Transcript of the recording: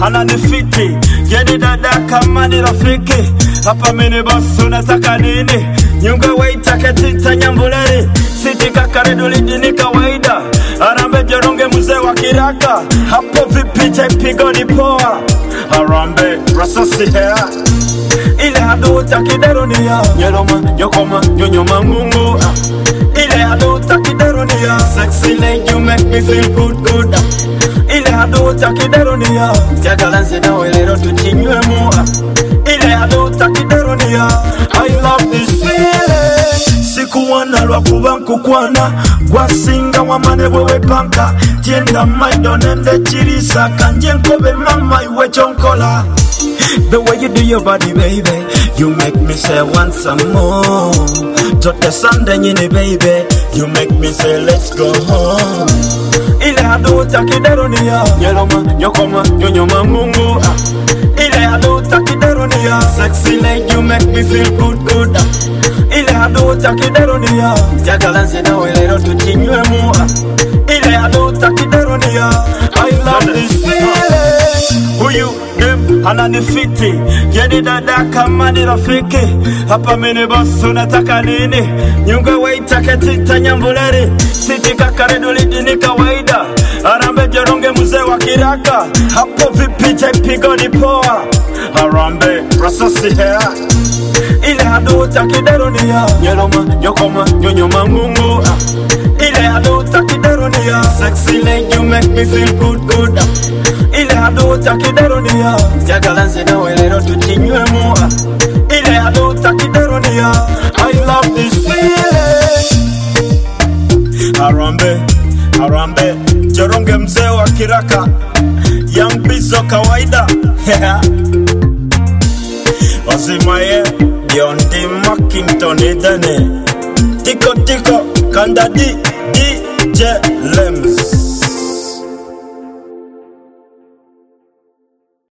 ananifiti. Yeni dada kama ni rafiki. Hapa mini boss unataka nini? Nyunga waita ketita nyambuleni. Siti kakareduli dini kawaida. Arambe Joronge mzee wa kiraka. Hapo vipi pigo ni poa. Arambe rasasi hea. Ile haduta kiderunia. Nyeloma, nyokoma, nyonyoma mungu. Ile haduta kiderunia. Sexy lady you make me feel good. Ile haduta kiderunia. Tiagalansi na welero tuchinywe mua. Ile haduta kiderunia. I love this feeling. Sikuwana lwa kubanku kwana. Gwasinga wamane wewe panka. Tienda maido nende chirisa. Kanje nkobe mama iwe chonkola. The way you do your body, baby, you make me say want some more. Tote Sunday nyini, baby, you make me say let's go home. Ile haduta kiderunia. Nyeloma, nyokoma, nyonyoma mungu. Ile haduta kiderunia. Sexy lady, you make me feel good. Ile haduta kiderunia. Tiagalansi na welero tuchinywe mua. Ile haduta kiderunia. I love this feeling. Who you name ananifiti. Yeni dada kama ni rafiki. Hapa mini boss unataka nini? Nyunga waita ketita nyambuleni. Siti kakareduli dini kawaida. Arambe Joronge mzee wa kiraka. Hapo vipi pigo ni poa. Arambe rasasi hea. Ile haduta kiderunia. Nyeloma, nyokoma, nyonyoma mungu. Ile haduta kiderunia. Sexy lady you make me feel good. Ile haduta kiderunia. Tiagalansi na welero tuchinywe mua. Ile haduta kiderunia. I love this feeling. Arambe Joronge mzee wa kiraka. Young Bizo kawaida. Wazimaye Biondi Mackington idane. Tiko Kanda DJ Lems.